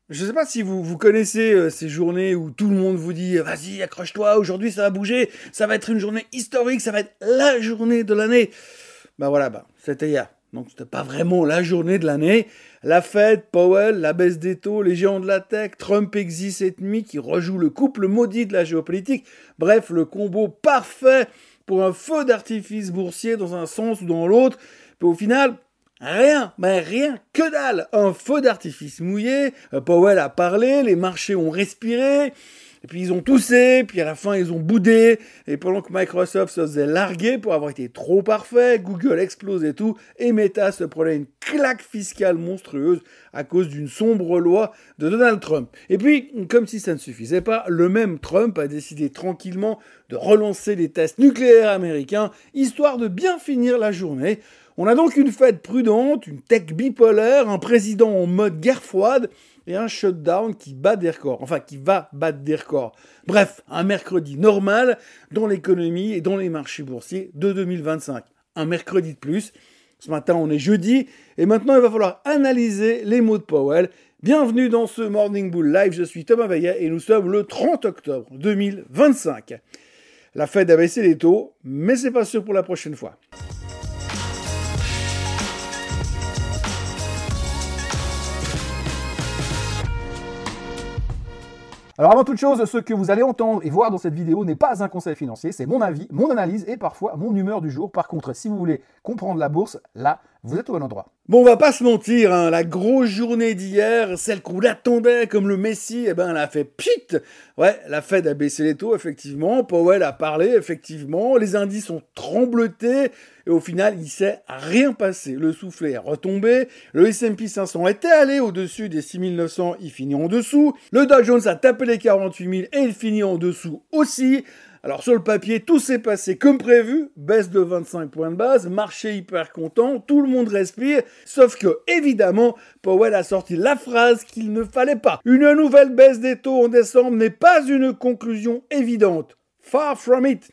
Je sais pas si vous connaissez ces journées où tout le monde vous dit vas-y, accroche-toi, aujourd'hui ça va bouger, ça va être une journée historique, ça va être la journée de l'année. C'était hier. Donc c'était pas vraiment la journée de l'année. La Fed, Powell, la baisse des taux, les géants de la tech, Trump existe cette nuit qui rejoue le couple maudit de la géopolitique. Bref, le combo parfait pour un feu d'artifice boursier dans un sens ou dans l'autre. Puis au final, rien, que dalle. Un feu d'artifice mouillé, Powell a parlé, les marchés ont respiré, et puis ils ont toussé, puis à la fin ils ont boudé, et pendant que Microsoft se faisait larguer pour avoir été trop parfait, Google explose et tout, et Meta se prenait une claque fiscale monstrueuse à cause d'une sombre loi de Donald Trump. Et puis, comme si ça ne suffisait pas, le même Trump a décidé tranquillement de relancer les tests nucléaires américains, histoire de bien finir la journée. On a donc une Fed prudente, une tech bipolaire, un président en mode guerre froide et un shutdown qui bat des records. Enfin, qui va battre des records. Bref, un mercredi normal dans l'économie et dans les marchés boursiers de 2025. Un mercredi de plus. Ce matin, on est jeudi et maintenant, il va falloir analyser les mots de Powell. Bienvenue dans ce Morning Bull Live. Je suis Thomas Vaillet et nous sommes le 30 octobre 2025. La Fed a baissé les taux, mais c'est pas sûr pour la prochaine fois. Alors avant toute chose, ce que vous allez entendre et voir dans cette vidéo n'est pas un conseil financier, c'est mon avis, mon analyse et parfois mon humeur du jour. Par contre, si vous voulez comprendre la bourse, là, vous êtes au bon endroit. Bon, on va pas se mentir, hein, la grosse journée d'hier, celle qu'on attendait comme le Messie, elle a fait pchit. Ouais, la Fed a baissé les taux, effectivement, Powell a parlé, effectivement, les indices ont trembloté, et au final, il s'est rien passé. Le soufflet est retombé, le S&P 500 était allé au-dessus des 6900, il finit en dessous, le Dow Jones a tapé les 48 000 et il finit en dessous aussi. Alors sur le papier, tout s'est passé comme prévu, baisse de 25 points de base, marché hyper content, tout le monde respire, sauf que, évidemment, Powell a sorti la phrase qu'il ne fallait pas. Une nouvelle baisse des taux en décembre n'est pas une conclusion évidente. Far from it,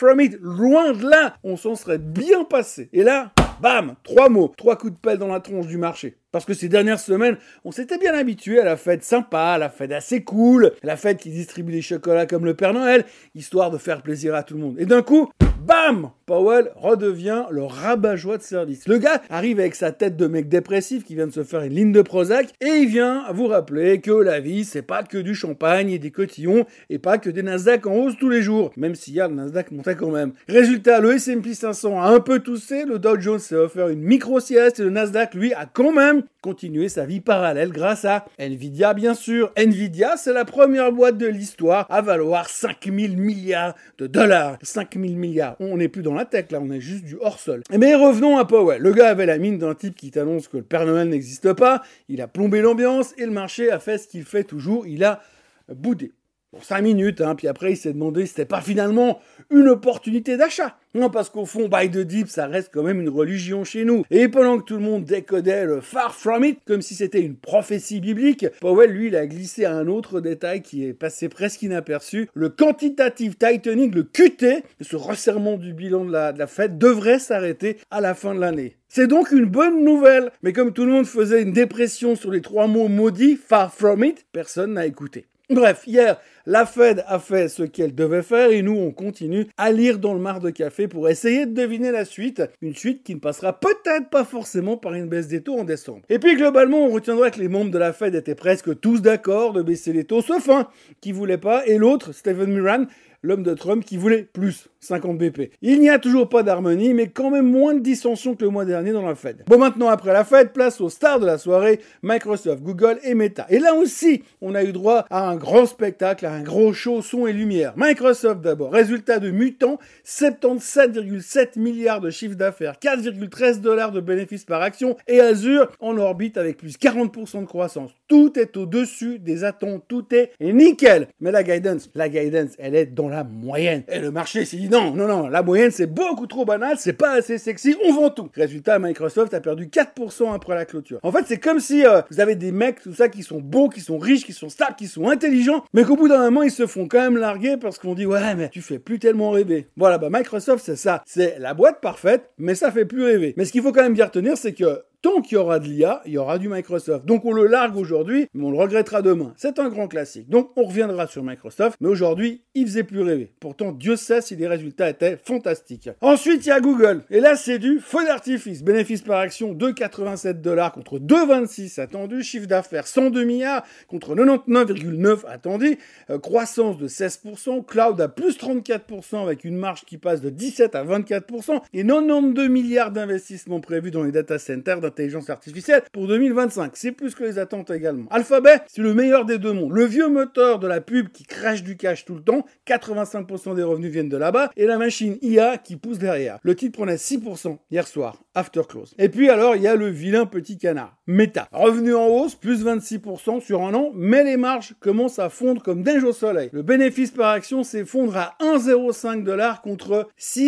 loin de là, on s'en serait bien passé. Et là, bam, 3 mots, 3 coups de pelle dans la tronche du marché. Parce que ces dernières semaines, on s'était bien habitué à la fête sympa, à la fête assez cool, la fête qui distribue des chocolats comme le Père Noël, histoire de faire plaisir à tout le monde. Et d'un coup, bam, Powell redevient le rabat-joie de service. Le gars arrive avec sa tête de mec dépressif qui vient de se faire une ligne de Prozac et il vient vous rappeler que la vie, c'est pas que du champagne et des cotillons et pas que des Nasdaq en hausse tous les jours, même s'il y a le Nasdaq montait quand même. Résultat, le S&P 500 a un peu toussé, le Dow Jones s'est offert une micro-sieste et le Nasdaq, lui, a quand même continué sa vie parallèle grâce à Nvidia, bien sûr. Nvidia, c'est la première boîte de l'histoire à valoir 5000 milliards de dollars. 5000 milliards. On n'est plus dans la tech, là, on est juste du hors-sol. Mais revenons à Powell. Le gars avait la mine d'un type qui t'annonce que le Père Noël n'existe pas, il a plombé l'ambiance et le marché a fait ce qu'il fait toujours, il a boudé. Pour 5 minutes, puis après il s'est demandé si c'était pas finalement une opportunité d'achat. Non, parce qu'au fond, buy the dip, ça reste quand même une religion chez nous. Et pendant que tout le monde décodait le far from it, comme si c'était une prophétie biblique, Powell, lui, il a glissé à un autre détail qui est passé presque inaperçu. Le quantitative tightening, le QT, ce resserrement du bilan de la Fed, devrait s'arrêter à la fin de l'année. C'est donc une bonne nouvelle. Mais comme tout le monde faisait une dépression sur les 3 mots maudits, far from it, personne n'a écouté. Bref, hier, la Fed a fait ce qu'elle devait faire et nous, on continue à lire dans le mar de café pour essayer de deviner la suite. Une suite qui ne passera peut-être pas forcément par une baisse des taux en décembre. Et puis, globalement, on retiendra que les membres de la Fed étaient presque tous d'accord de baisser les taux, sauf un qui voulait pas, et l'autre, Stephen Muran, l'homme de Trump qui voulait plus, 50 BP. Il n'y a toujours pas d'harmonie, mais quand même moins de dissension que le mois dernier dans la Fed. Bon, maintenant, après la Fed, place aux stars de la soirée, Microsoft, Google et Meta. Et là aussi, on a eu droit à un grand spectacle, à un gros show son et lumière. Microsoft d'abord, résultat de mutant, 77,7 milliards de chiffre d'affaires, 4,13 $ de bénéfices par action, et Azure en orbite avec plus 40% de croissance. Tout est au-dessus des attentes, tout est nickel. Mais la guidance, elle est dans la moyenne. Et le marché s'est dit non, la moyenne c'est beaucoup trop banal, c'est pas assez sexy, on vend tout. Résultat, Microsoft a perdu 4% après la clôture. En fait, c'est comme si vous avez des mecs, tout ça, qui sont beaux, qui sont riches, qui sont stables, qui sont intelligents, mais qu'au bout d'un moment, ils se font quand même larguer parce qu'on dit ouais, mais tu fais plus tellement rêver. Voilà, Microsoft, c'est ça. C'est la boîte parfaite, mais ça fait plus rêver. Mais ce qu'il faut quand même bien retenir, c'est que tant qu'il y aura de l'IA, il y aura du Microsoft. Donc on le largue aujourd'hui, mais on le regrettera demain. C'est un grand classique. Donc on reviendra sur Microsoft, mais aujourd'hui, il faisait plus rêver. Pourtant, Dieu sait si les résultats étaient fantastiques. Ensuite, il y a Google. Et là, c'est du feu d'artifice. Bénéfice par action, 2,87$ contre 2,26 attendu. Chiffre d'affaires, 102 milliards contre 99,9 attendu. Croissance de 16%. Cloud à plus 34% avec une marge qui passe de 17 à 24%. Et 92 milliards d'investissements prévus dans les data centers d'intelligence artificielle pour 2025. C'est plus que les attentes également. Alphabet, c'est le meilleur des deux mondes. Le vieux moteur de la pub qui crache du cash tout le temps. 85% des revenus viennent de là-bas. Et la machine IA qui pousse derrière. Le titre prenait 6% hier soir, after close. Et puis alors, il y a le vilain petit canard, Meta. Revenu en hausse, plus 26% sur un an, mais les marges commencent à fondre comme neige au soleil. Le bénéfice par action s'effondre à 1,05$ contre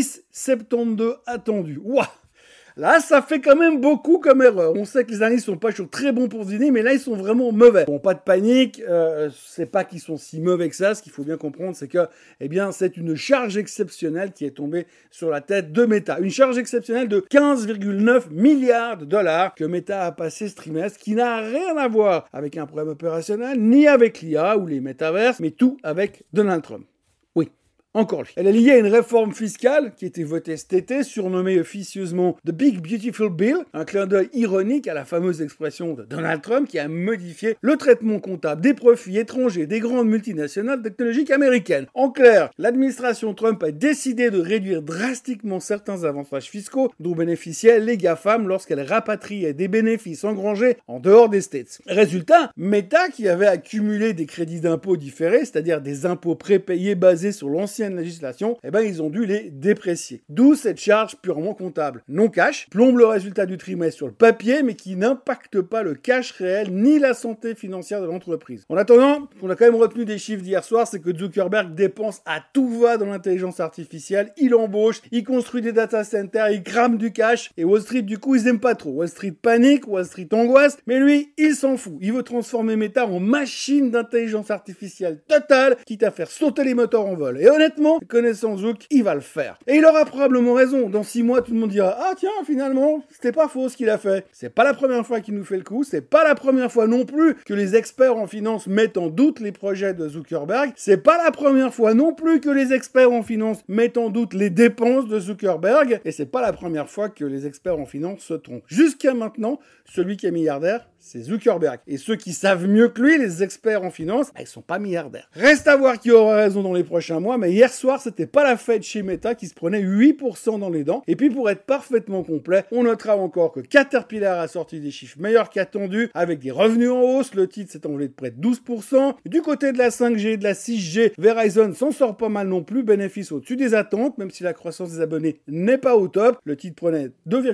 6,72 attendu. Ouah! Là, ça fait quand même beaucoup comme erreur. On sait que les analystes sont pas toujours très bons pour dîner, mais là, ils sont vraiment mauvais. Bon, pas de panique, c'est pas qu'ils sont si mauvais que ça. Ce qu'il faut bien comprendre, c'est que, eh bien, c'est une charge exceptionnelle qui est tombée sur la tête de Meta. Une charge exceptionnelle de 15,9 milliards de dollars que Meta a passé ce trimestre, qui n'a rien à voir avec un problème opérationnel, ni avec l'IA ou les métaverses, mais tout avec Donald Trump. Oui. Encore lui. Elle est liée à une réforme fiscale qui a été votée cet été, surnommée officieusement The Big Beautiful Bill, un clin d'œil ironique à la fameuse expression de Donald Trump qui a modifié le traitement comptable des profits étrangers des grandes multinationales technologiques américaines. En clair, l'administration Trump a décidé de réduire drastiquement certains avantages fiscaux dont bénéficiaient les GAFAM lorsqu'elles rapatriaient des bénéfices engrangés en dehors des States. Résultat, Meta, qui avait accumulé des crédits d'impôts différés, c'est-à-dire des impôts prépayés basés sur l'ancien législation, eh ben ils ont dû les déprécier. D'où cette charge purement comptable, non cash, plombe le résultat du trimestre sur le papier, mais qui n'impacte pas le cash réel ni la santé financière de l'entreprise. En attendant, on a quand même retenu des chiffres d'hier soir, c'est que Zuckerberg dépense à tout va dans l'intelligence artificielle, il embauche, il construit des data centers, il crame du cash, et Wall Street du coup ils aiment pas trop. Wall Street panique, Wall Street angoisse, mais lui, il s'en fout. Il veut transformer Meta en machine d'intelligence artificielle totale, quitte à faire sauter les moteurs en vol. Et honnêtement, connaissant Zouk, il va le faire. Et il aura probablement raison. Dans 6 mois, tout le monde dira « Ah tiens, finalement, c'était pas faux ce qu'il a fait. » C'est pas la première fois qu'il nous fait le coup. C'est pas la première fois non plus que les experts en finance mettent en doute les projets de Zuckerberg. C'est pas la première fois non plus que les experts en finance mettent en doute les dépenses de Zuckerberg. Et c'est pas la première fois que les experts en finance se trompent. Jusqu'à maintenant, celui qui est milliardaire, c'est Zuckerberg. Et ceux qui savent mieux que lui, les experts en finance, ils sont pas milliardaires. Reste à voir qui aura raison dans les prochains mois, mais hier soir, c'était pas la fête chez Meta qui se prenait 8% dans les dents. Et puis pour être parfaitement complet, on notera encore que Caterpillar a sorti des chiffres meilleurs qu'attendus, avec des revenus en hausse. Le titre s'est envolé de près de 12%. Du côté de la 5G et de la 6G, Verizon s'en sort pas mal non plus, bénéfice au-dessus des attentes, même si la croissance des abonnés n'est pas au top. Le titre prenait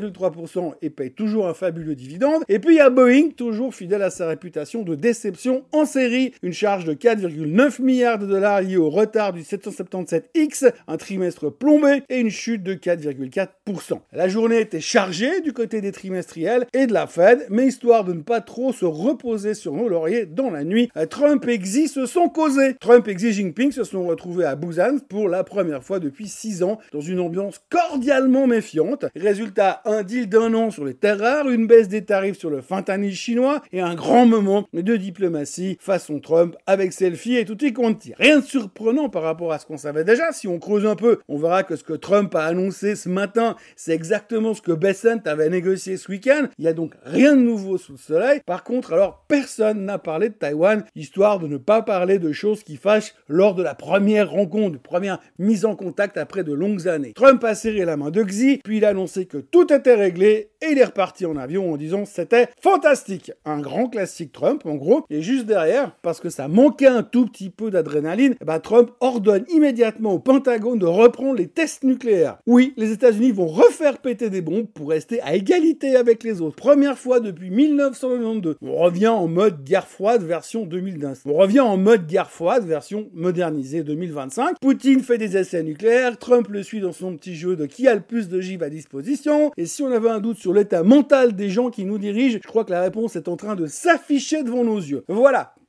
2,3% et paye toujours un fabuleux dividende. Et puis il y a Boeing, toujours fidèle à sa réputation de déception en série. Une charge de 4,9 milliards de dollars liée au retard du 777X, un trimestre plombé et une chute de 4,4%. La journée était chargée du côté des trimestriels et de la Fed, mais histoire de ne pas trop se reposer sur nos lauriers dans la nuit, Trump et Xi se sont causés. Trump et Xi Jinping se sont retrouvés à Busan pour la première fois depuis 6 ans dans une ambiance cordialement méfiante. Résultat, un deal d'1 an sur les terres rares, une baisse des tarifs sur le fentanyl chinois et un grand moment de diplomatie façon Trump avec selfie et tutti quanti. Rien de surprenant par rapport à ce qu'on savait déjà. Si on creuse un peu, on verra que ce que Trump a annoncé ce matin, c'est exactement ce que Bessent avait négocié ce week-end. Il y a donc rien de nouveau sous le soleil. Par contre, alors, personne n'a parlé de Taïwan, histoire de ne pas parler de choses qui fâchent lors de la première rencontre, première mise en contact après de longues années. Trump a serré la main de Xi, puis il a annoncé que tout était réglé et il est reparti en avion en disant c'était fantastique. Un grand classique Trump, en gros. Et juste derrière, parce que ça manquait un tout petit peu d'adrénaline, Trump ordonne immédiatement au Pentagone de reprendre les tests nucléaires. Oui, les États-Unis vont refaire péter des bombes pour rester à égalité avec les autres. Première fois depuis 1992. On revient en mode guerre froide version 2010. On revient en mode guerre froide version modernisée 2025. Poutine fait des essais nucléaires, Trump le suit dans son petit jeu de qui a le plus de givre à disposition. Et si on avait un doute sur l'état mental des gens qui nous dirigent, je crois que la réponse est en train de s'afficher devant nos yeux. Voilà.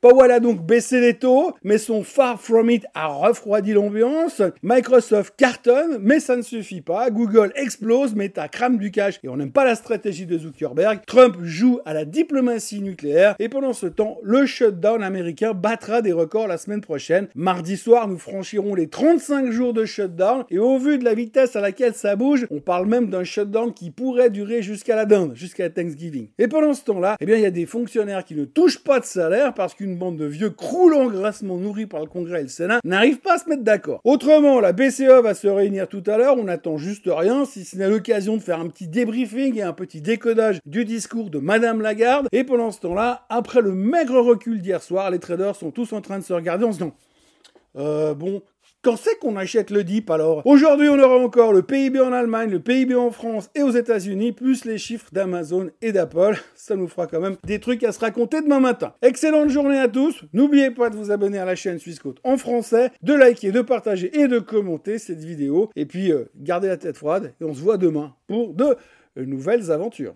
Powell a donc baissé les taux, mais son Far From It a refroidi l'ambiance. Microsoft cartonne, mais ça ne suffit pas. Google explose, Meta crame du cash et on n'aime pas la stratégie de Zuckerberg. Trump joue à la diplomatie nucléaire et pendant ce temps, le shutdown américain battra des records la semaine prochaine. Mardi soir, nous franchirons les 35 jours de shutdown et au vu de la vitesse à laquelle ça bouge, on parle même d'un shutdown qui pourrait durer jusqu'à la dinde, jusqu'à Thanksgiving. Et pendant ce temps-là, il y a des fonctionnaires qui ne touchent pas de salaire parce qu'une bande de vieux croulant grassement nourris par le Congrès et le Sénat n'arrivent pas à se mettre d'accord. Autrement, la BCE va se réunir tout à l'heure, on n'attend juste rien, si ce n'est l'occasion de faire un petit débriefing et un petit décodage du discours de Madame Lagarde. Et pendant ce temps-là, après le maigre recul d'hier soir, les traders sont tous en train de se regarder en se disant quand c'est qu'on achète le dip alors? Aujourd'hui, on aura encore le PIB en Allemagne, le PIB en France et aux États-Unis, plus les chiffres d'Amazon et d'Apple. Ça nous fera quand même des trucs à se raconter demain matin. Excellente journée à tous. N'oubliez pas de vous abonner à la chaîne Swissquote en français, de liker, de partager et de commenter cette vidéo. Et puis, gardez la tête froide et on se voit demain pour de nouvelles aventures.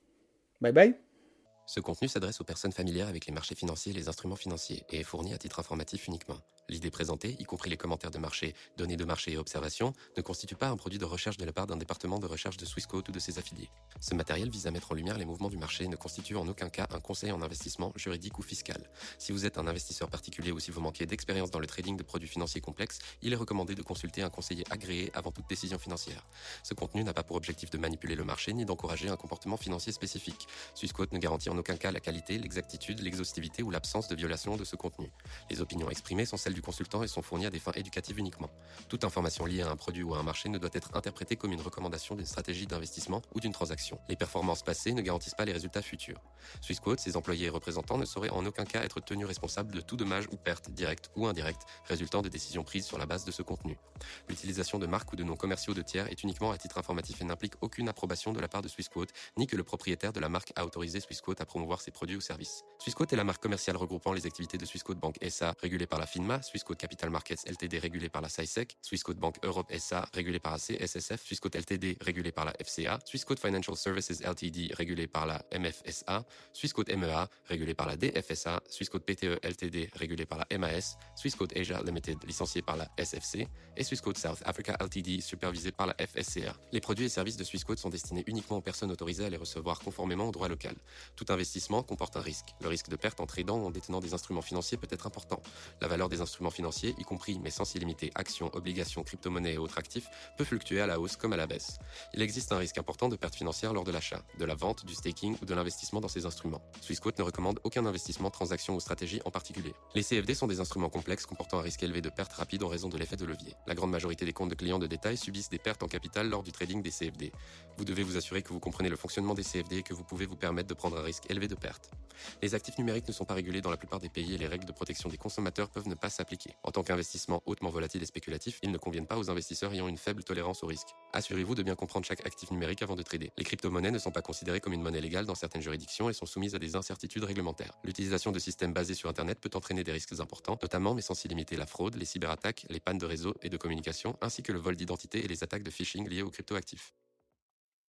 Bye bye. Ce contenu s'adresse aux personnes familières avec les marchés financiers et les instruments financiers et est fourni à titre informatif uniquement. L'idée présentée, y compris les commentaires de marché, données de marché et observations, ne constitue pas un produit de recherche de la part d'un département de recherche de Swissquote ou de ses affiliés. Ce matériel vise à mettre en lumière les mouvements du marché et ne constitue en aucun cas un conseil en investissement juridique ou fiscal. Si vous êtes un investisseur particulier ou si vous manquez d'expérience dans le trading de produits financiers complexes, il est recommandé de consulter un conseiller agréé avant toute décision financière. Ce contenu n'a pas pour objectif de manipuler le marché ni d'encourager un comportement financier spécifique. Swissquote ne garantit en aucun cas la qualité, l'exactitude, l'exhaustivité ou l'absence de violation de ce contenu. Les opinions exprimées sont celles du consultant et sont fournies à des fins éducatives uniquement. Toute information liée à un produit ou à un marché ne doit être interprétée comme une recommandation d'une stratégie d'investissement ou d'une transaction. Les performances passées ne garantissent pas les résultats futurs. Swissquote, ses employés et représentants ne sauraient en aucun cas être tenus responsables de tout dommage ou perte, directe ou indirecte, résultant de décisions prises sur la base de ce contenu. L'utilisation de marques ou de noms commerciaux de tiers est uniquement à titre informatif et n'implique aucune approbation de la part de Swissquote, ni que le propriétaire de la marque a autorisé Swissquote à promouvoir ses produits ou services. Swissquote est la marque commerciale regroupant les activités de Swissquote Bank SA, régulée par la FINMA, Swissquote Capital Markets Ltd, régulée par la SISEC, Swissquote Bank Europe SA, régulée par la CSSF, Swissquote Ltd, régulée par la FCA, Swissquote Financial Services Ltd, régulée par la MFSA, Swissquote MEA, régulée par la DFSA, Swissquote PTE Ltd, régulée par la MAS, Swissquote Asia Limited, licenciée par la SFC, et Swissquote South Africa Ltd, supervisée par la FSCA. Les produits et services de Swissquote sont destinés uniquement aux personnes autorisées à les recevoir conformément au droit local. Tout investissement comporte un risque. Le risque de perte en tradant ou en détenant des instruments financiers peut être important. La valeur des instruments financiers, y compris mais sans s'y limiter actions, obligations, crypto-monnaies et autres actifs, peut fluctuer à la hausse comme à la baisse. Il existe un risque important de perte financière lors de l'achat, de la vente, du staking ou de l'investissement dans ces instruments. Swissquote ne recommande aucun investissement, transaction ou stratégie en particulier. Les CFD sont des instruments complexes comportant un risque élevé de perte rapide en raison de l'effet de levier. La grande majorité des comptes de clients de détail subissent des pertes en capital lors du trading des CFD. Vous devez vous assurer que vous comprenez le fonctionnement des CFD et que vous pouvez vous permettre de prendre un risque élevé de perte. Les actifs numériques ne sont pas régulés dans la plupart des pays et les règles de protection des consommateurs peuvent ne pas s'appliquer. En tant qu'investissement hautement volatile et spéculatif, ils ne conviennent pas aux investisseurs ayant une faible tolérance au risque. Assurez-vous de bien comprendre chaque actif numérique avant de trader. Les crypto-monnaies ne sont pas considérées comme une monnaie légale dans certaines juridictions et sont soumises à des incertitudes réglementaires. L'utilisation de systèmes basés sur Internet peut entraîner des risques importants, notamment mais sans s'y limiter la fraude, les cyberattaques, les pannes de réseau et de communication, ainsi que le vol d'identité et les attaques de phishing liées aux cryptoactifs.